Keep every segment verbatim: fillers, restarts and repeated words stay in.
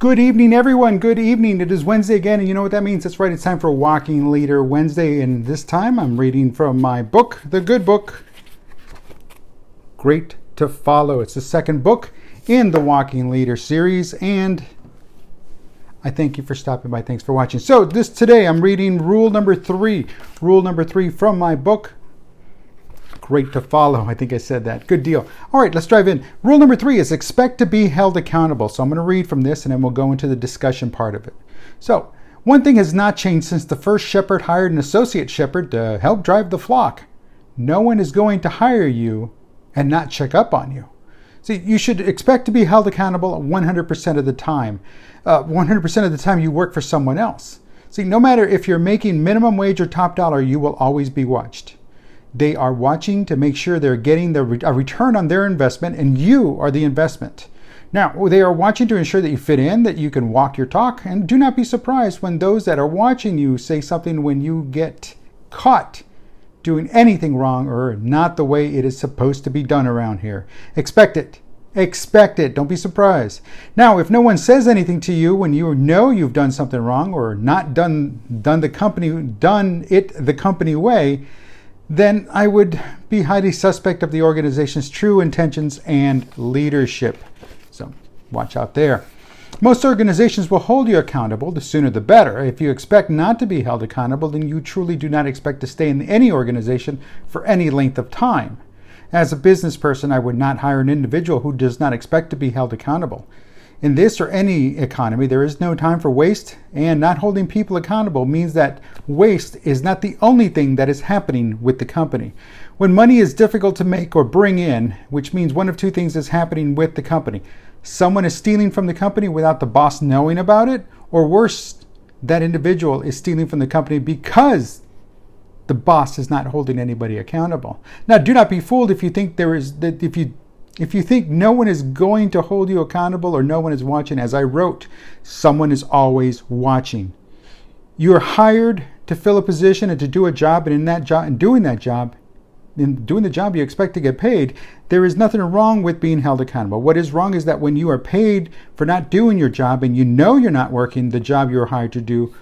Good evening, everyone. Good evening. It is Wednesday again, and you know what that means. That's right. It's time for Walking Leader Wednesday, and this time I'm reading from my book, The Good Book, Great to Follow. It's the second book in the Walking Leader series, and I thank you for stopping by. Thanks for watching. So this today I'm reading rule number three. Rule number three from my book, Great to Follow. I think I said that. Good deal. All right, let's dive in. Rule number three is expect to be held accountable. So I'm going to read from this and then we'll go into the discussion part of it. So one thing has not changed since the first shepherd hired an associate shepherd to help drive the flock. No one is going to hire you and not check up on you. See, you should expect to be held accountable one hundred percent of the time. Uh, one hundred percent of the time you work for someone else. See, no matter if you're making minimum wage or top dollar, you will always be watched. They are watching to make sure they're getting the re- a return on their investment, and you are the investment. Now, they are watching to ensure that you fit in, that you can walk your talk, and do not be surprised when those that are watching you say something when you get caught doing anything wrong or not the way it is supposed to be done around here. Expect it. Expect it. Don't be surprised. Now, if no one says anything to you when you know you've done something wrong or not done done the company done it the company way, then I would be highly suspect of the organization's true intentions and leadership. So watch out there. Most organizations will hold you accountable. The sooner the better. If you expect not to be held accountable, then you truly do not expect to stay in any organization for any length of time. As a business person, I would not hire an individual who does not expect to be held accountable. In this or any economy, there is no time for waste, and not holding people accountable means that waste is not the only thing that is happening with the company. When money is difficult to make or bring in, which means one of two things is happening with the company. Someone is stealing from the company without the boss knowing about it, or worse, that individual is stealing from the company because the boss is not holding anybody accountable. Now, do not be fooled if you think there is that if you If you think no one is going to hold you accountable or no one is watching, as I wrote, someone is always watching. You are hired to fill a position and to do a job, and in that job, and doing that job, in doing the job you expect to get paid. There is nothing wrong with being held accountable. What is wrong is that when you are paid for not doing your job and you know you're not working the job you're hired to do,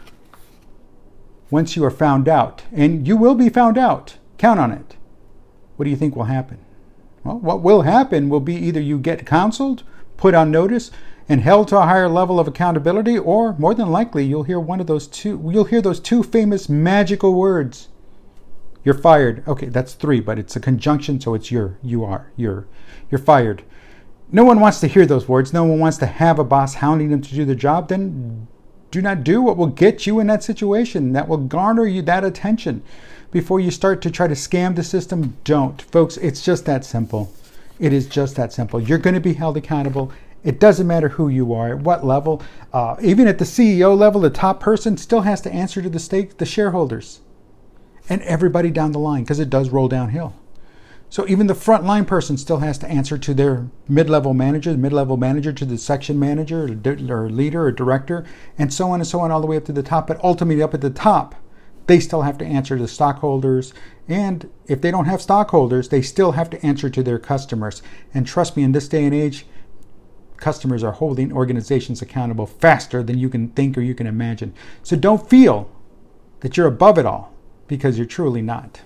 once you are found out, and you will be found out, count on it, what do you think will happen? Well, what will happen will be either you get counseled, put on notice, and held to a higher level of accountability, or more than likely you'll hear one of those two. You'll hear those two famous magical words: "You're fired." Okay, that's three, but it's a conjunction, so it's your. You are. You're. You're fired. No one wants to hear those words. No one wants to have a boss hounding them to do the job. Then do not do what will get you in that situation. That will garner you that attention. Before you start to try to scam the system, don't. Folks, it's just that simple. It is just that simple. You're going to be held accountable. It doesn't matter who you are, at what level. Uh, even at the C E O level, the top person still has to answer to the stake, the shareholders, and everybody down the line, because it does roll downhill. So even the frontline person still has to answer to their mid-level manager, the mid-level manager to the section manager or leader or director, and so on and so on all the way up to the top. But ultimately up at the top, they still have to answer to the stockholders. And if they don't have stockholders, they still have to answer to their customers. And trust me, in this day and age, customers are holding organizations accountable faster than you can think or you can imagine. So don't feel that you're above it all, because you're truly not.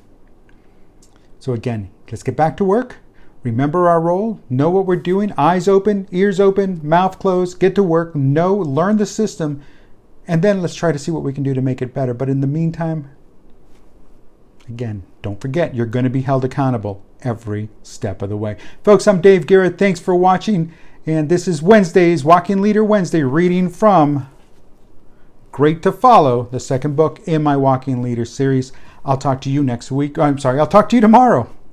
So again, let's get back to work. Remember our role. Know what we're doing. Eyes open, ears open, mouth closed. Get to work. Know, learn the system. And then let's try to see what we can do to make it better. But in the meantime, again, don't forget, you're going to be held accountable every step of the way. Folks, I'm Dave Garrett. Thanks for watching. And this is Wednesday's Walking Leader Wednesday, reading from Great to Follow, the second book in my Walking Leader series. I'll talk to you next week. I'm sorry, I'll talk to you tomorrow.